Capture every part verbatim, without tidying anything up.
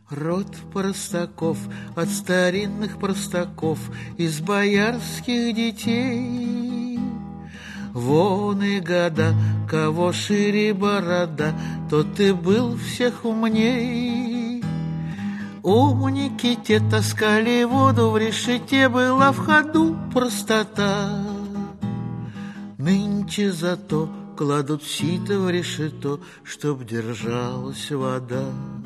Род простаков от старинных простаков, из боярских детей. Вон и года, кого шире борода, тот и был всех умней. Умники те таскали воду в решете, была в ходу простота. Нынче зато кладут сито в решето, чтоб держалась вода.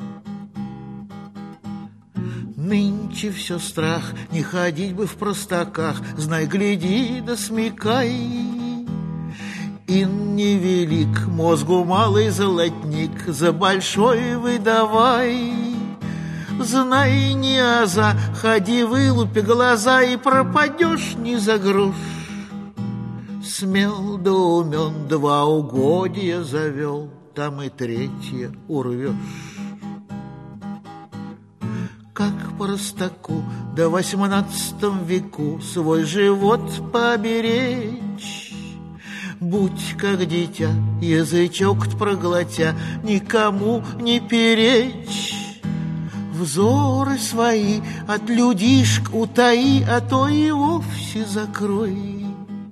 Нынче все страх, не ходить бы в простаках, знай, гляди да смекай. Ин невелик, мозгу малый золотник, за большой выдавай. Знай, не аза, ходи, вылупи глаза, и пропадешь не за грош. Смел да умен, два угодья завел, там и третье урвешь. Как простаку до восемнадцатом веку свой живот поберечь? Будь как дитя, язычок проглотя, никому не перечь. Взоры свои от людишек утаи, а то и вовсе закрой.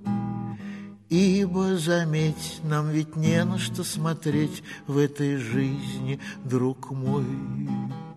Ибо, заметь, нам ведь не на что смотреть в этой жизни, друг мой.